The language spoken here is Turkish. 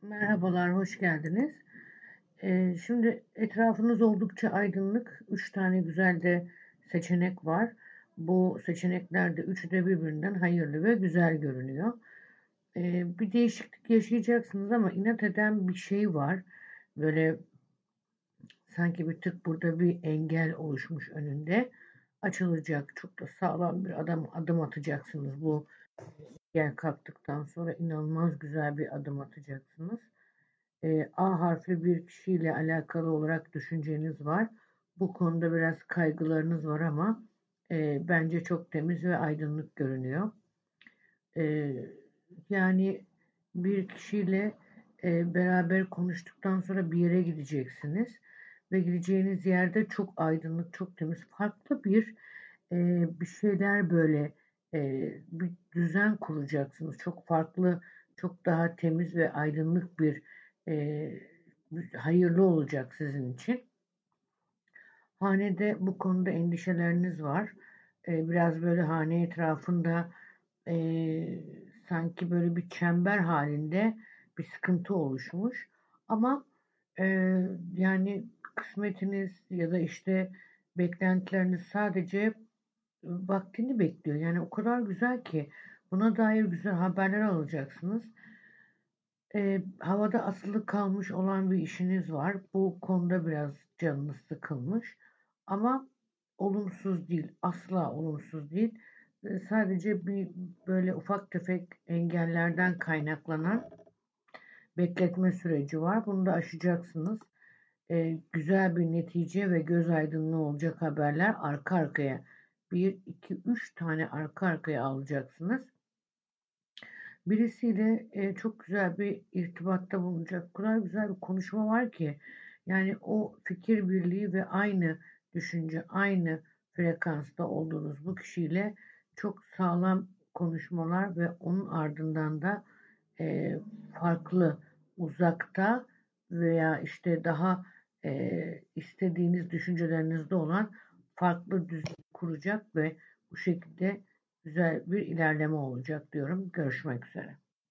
Merhabalar, hoş geldiniz. Şimdi etrafınız oldukça aydınlık. 3 tane güzel de seçenek var. Bu seçeneklerde üçü de birbirinden hayırlı ve güzel görünüyor. Bir değişiklik yaşayacaksınız ama inat eden bir şey var. Böyle sanki bir tık burada bir engel oluşmuş önünde. Açılacak, çok da sağlam bir adım atacaksınız. Bu engel kalktıktan sonra inanılmaz güzel bir adım atacaksınız. A harfli bir kişiyle alakalı olarak düşünceniz var. Bu konuda biraz kaygılarınız var ama bence çok temiz ve aydınlık görünüyor. E, Yani bir kişiyle beraber konuştuktan sonra bir yere gideceksiniz ve gideceğiniz yerde çok aydınlık, çok temiz, farklı bir şeyler böyle bir düzen kuracaksınız. Çok farklı, çok daha temiz ve aydınlık e, hayırlı olacak sizin için. Hanede bu konuda endişeleriniz var. Biraz böyle hane etrafında e, sanki böyle bir çember halinde bir sıkıntı oluşmuş. Ama e, yani kısmetiniz ya da işte beklentileriniz sadece vaktini bekliyor. Yani o kadar güzel ki buna dair güzel haberler alacaksınız. Havada asılı kalmış olan bir işiniz var. Bu konuda biraz canınız sıkılmış. Ama olumsuz değil, asla olumsuz değil. Sadece bir böyle ufak tefek engellerden kaynaklanan bekletme süreci var. Bunu da aşacaksınız. Güzel bir netice ve göz aydınlığı olacak haberler arka arkaya. Bir, iki, üç tane arka arkaya alacaksınız. Birisiyle çok güzel bir irtibatta bulunacak. O kadar güzel bir konuşma var ki. Yani o fikir birliği ve aynı düşünce, aynı frekansta olduğunuz bu kişiyle çok sağlam konuşmalar ve onun ardından da farklı, uzakta veya işte daha istediğiniz düşüncelerinizde olan farklı düzen kuracak ve bu şekilde güzel bir ilerleme olacak diyorum. Görüşmek üzere.